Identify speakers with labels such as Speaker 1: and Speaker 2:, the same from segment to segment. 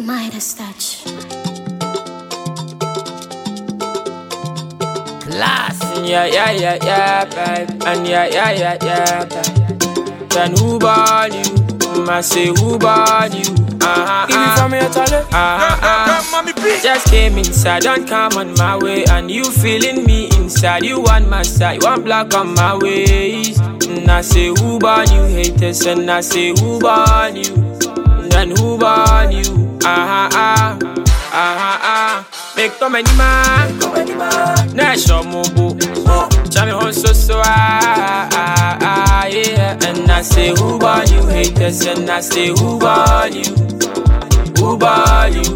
Speaker 1: Midas touch.
Speaker 2: Class, yeah, babe. And yeah, babe. Then who born you? I say who born you?
Speaker 3: Give me from here, Charlie. Mommy, please.
Speaker 2: Just came inside, don't come on my way. And you feeling me inside, you want my side, you want black on my waist. And I say who born you, haters. And I say who born you? Then who born you? Make come any man, Nasho Mobo. Chami on so yeah. And I say who born you, haters. And I say who born you? Who born you?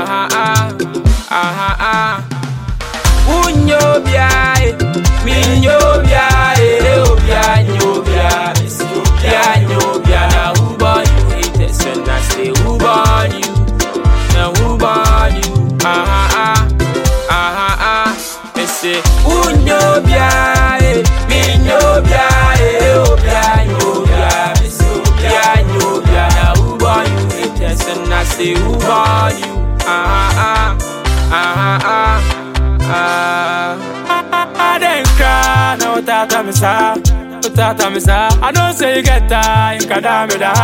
Speaker 2: Unyo bia, minyo bia, obia, nyobia, bia, nyobia. Now who born you, haters? And I say who born you? Now who born you? They say unyo bia, minyo bia, obia, nyobia, bia, nyobia. Now who born you, haters? And I say who born you?
Speaker 3: I didn't cry, now without me, sir. I don't say you get tired, you can damn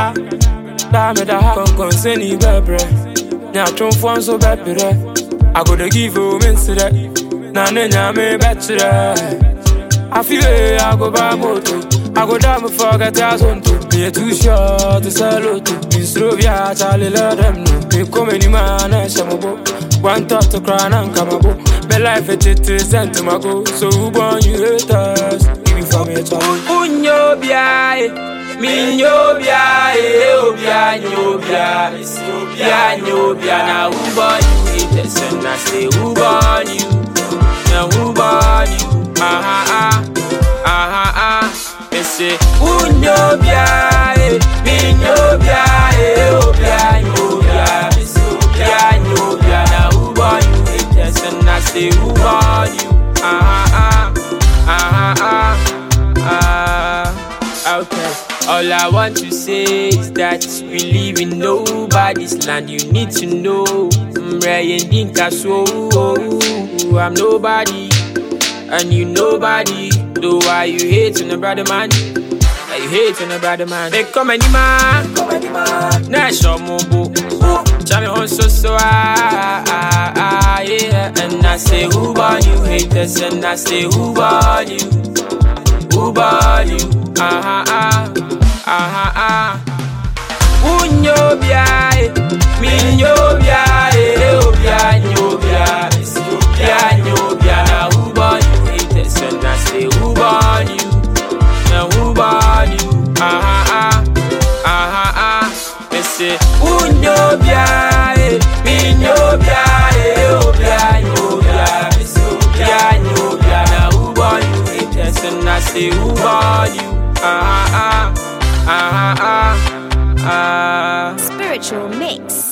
Speaker 3: it, come send you, baby. Now, don't phone so baby. I go to give you mince that. Now, me better. I feel it, I go back motor. I go down before I get out on to be too short to sell to be slow. Yeah, Charlie, let them know. They come any man, I shall go. One thought to cry and come up. My life is sent to my go. So who born you haters? Give me from here, Charlie.
Speaker 2: Unyo bia, minyo bia, obia, nyobia, bia, nyobia. Now who born you haters? And I say who born you? Now who born you? They say unyo bia, minyo bia, obia, nyobia, bia, nyobia. Now who born you haters? And I say who born you? Okay. All I want to say is that we live in nobody's land. You need to know I'm nobody, and you nobody. Do why you hate on a brother man? Why you hate on a brother man? Make come any man, Nasho Mobo. Chami on so yeah. And I say who born you, haters. And I say who born you? Who born you? Unyo bia, minyo bia, obia, nyobia, bia, nyobia. Now who born you, haters? And I say who born you? Now who born you? They say unyo bia, minyo bia, obia, nyobia, bia, nyobia. Now who born you, haters? And I say who born you?
Speaker 1: Spiritual mix.